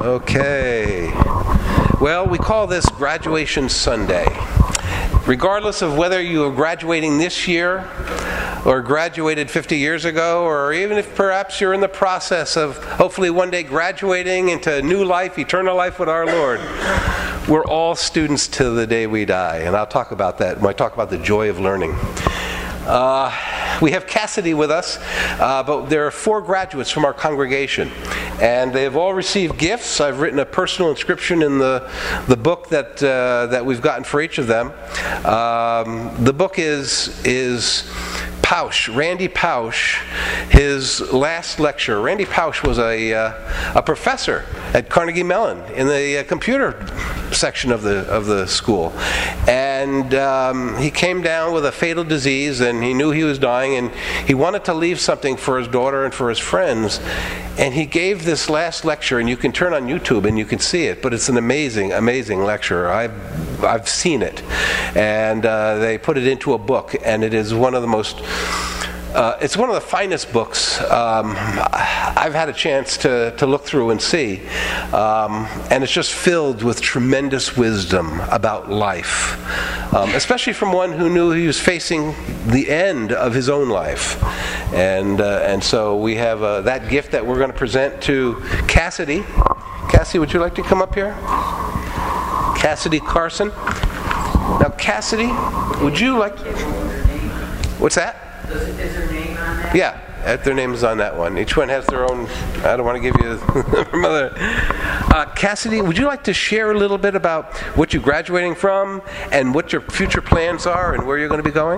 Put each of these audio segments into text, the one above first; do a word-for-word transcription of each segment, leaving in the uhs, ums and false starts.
Okay. Well, we call this Graduation Sunday. Regardless of whether you are graduating this year or graduated fifty years ago, or even if perhaps you're in the process of hopefully one day graduating into new life, eternal life with our Lord, we're all students till the day we die. And I'll talk about that when I talk about the joy of learning. Uh, we have Cassidy with us, uh, but there are four graduates from our congregation, and they have all received gifts. I've written a personal inscription in the the book that uh, that we've gotten for each of them. Um, the book is is Pausch, Randy Pausch, his last lecture. Randy Pausch was a uh, a professor at Carnegie Mellon in the uh, computer section of the of the school, and um, he came down with a fatal disease, and he knew he was dying, and he wanted to leave something for his daughter and for his friends, and he gave this last lecture, and you can turn on YouTube and you can see it, but it's an amazing, amazing lecture. I've I've seen it, and uh, they put it into a book, and it is one of the most Uh, it's one of the finest books um, I've had a chance to, to look through and see. Um, and it's just filled with tremendous wisdom about life, um, especially from one who knew he was facing the end of his own life. And uh, and so we have uh, that gift that we're going to present to Cassidy. Cassidy, would you like to come up here? Cassidy Carson. Now, Cassidy, would you like... What's that? Is their name on that? Yeah, their name is on that one. Each one has their own. I don't want to give you mother. Uh, Cassidy, would you like to share a little bit about what you're graduating from and what your future plans are and where you're going to be going?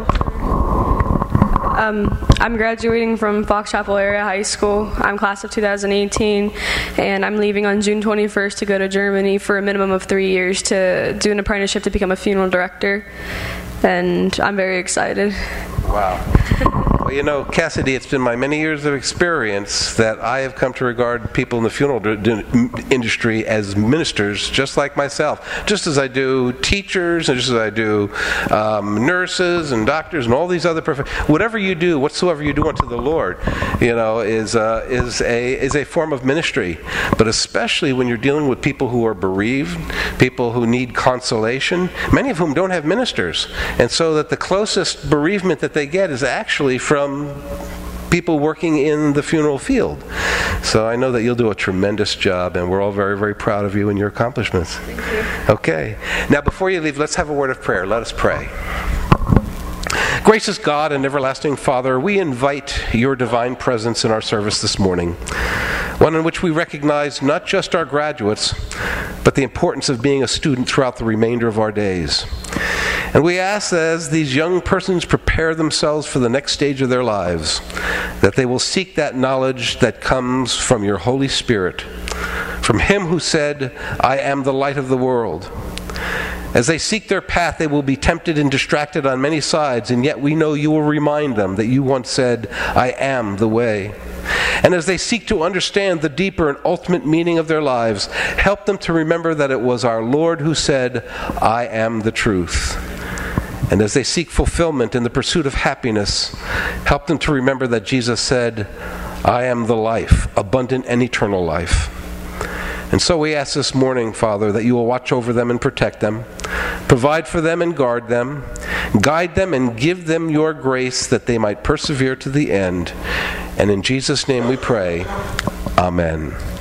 Um, I'm graduating from Fox Chapel Area High School. I'm class of two thousand eighteen, and I'm leaving on June twenty-first to go to Germany for a minimum of three years to do an apprenticeship to become a funeral director. And I'm very excited. Wow. Well, you know, Cassidy, it's been my many years of experience that I have come to regard people in the funeral d- d- industry as ministers, just like myself. Just as I do teachers, and just as I do um, nurses and doctors and all these other professions. Whatever you do, whatsoever you do unto the Lord, you know, is uh, is a is a form of ministry. But especially when you're dealing with people who are bereaved, people who need consolation, many of whom don't have ministers, and so that the closest bereavement that they get is actually from from people working in the funeral field. So I know that you'll do a tremendous job, and we're all very, very proud of you and your accomplishments. Thank you. Okay. Now, before you leave, let's have a word of prayer. Let us pray. Gracious God and everlasting Father, we invite your divine presence in our service this morning, one in which we recognize not just our graduates, but the importance of being a student throughout the remainder of our days. And we ask that as these young persons prepare themselves for the next stage of their lives, that they will seek that knowledge that comes from your Holy Spirit, from Him who said, I am the light of the world. As they seek their path, they will be tempted and distracted on many sides, and yet we know you will remind them that you once said, I am the way. And as they seek to understand the deeper and ultimate meaning of their lives, help them to remember that it was our Lord who said, I am the truth. And as they seek fulfillment in the pursuit of happiness, help them to remember that Jesus said, I am the life, abundant and eternal life. And so we ask this morning, Father, that you will watch over them and protect them, provide for them and guard them, guide them and give them your grace that they might persevere to the end. And in Jesus' name we pray, Amen.